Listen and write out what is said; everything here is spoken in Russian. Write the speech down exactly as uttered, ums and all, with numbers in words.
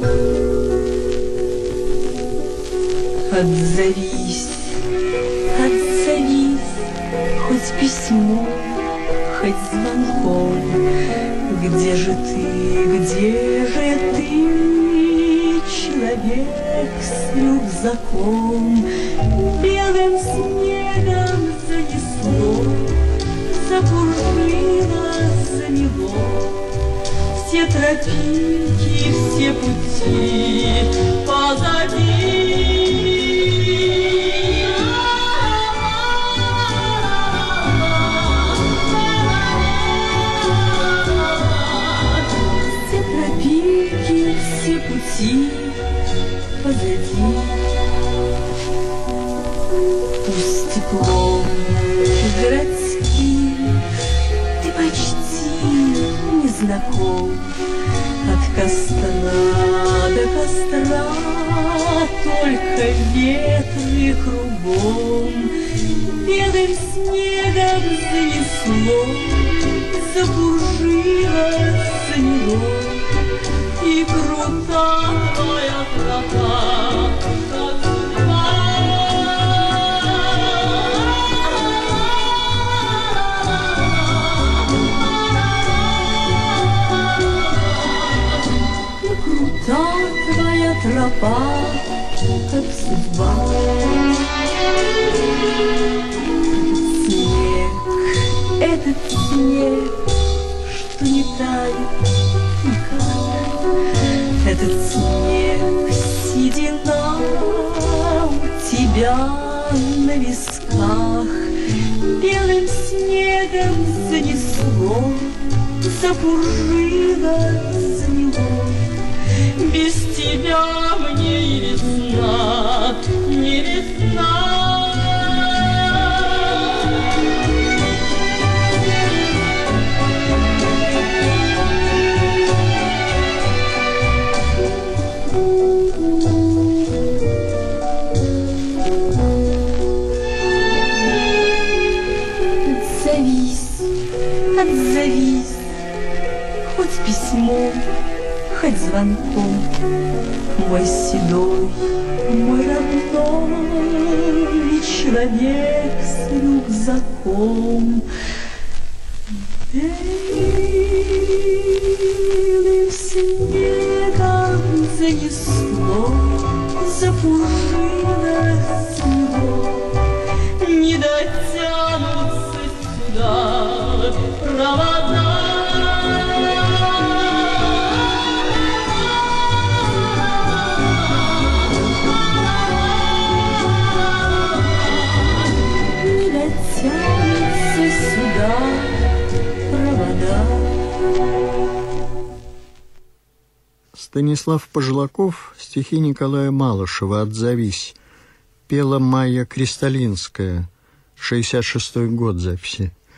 Отзовись, отзовись, хоть письмом, хоть звонком. Где же ты, где же ты, человек с рюкзаком? Белым снегом занесло, запуржило, замело. Все тропинки, все пути позади. Все тропинки, все пути позади. Пусть теплом городским ты почти не знаком. От костра до костра только ветры кругом. Белым снегом занесло, запуржило, заняло. И крута твоя тропа, как судьба. И крута твоя тропа, как судьба. Снег, этот снег, что не тает никогда. Этот снег, седина у тебя на висках. Белым снегом занесло, запуржило, заняло. Без тебя мне и весна, не весна. Отзовись, отзовись, хоть письмом, хоть звонком. Мой седой, мой родной человек с рюкзаком. Белым снегом занесло, запуржило, снегло. Не дотянутся сюда провода. Не дотянутся сюда провода. Станислав Пожелаков, стихи Николая Малышева «Отзовись». Пела Майя Кристалинская, шестьдесят шестой год записи.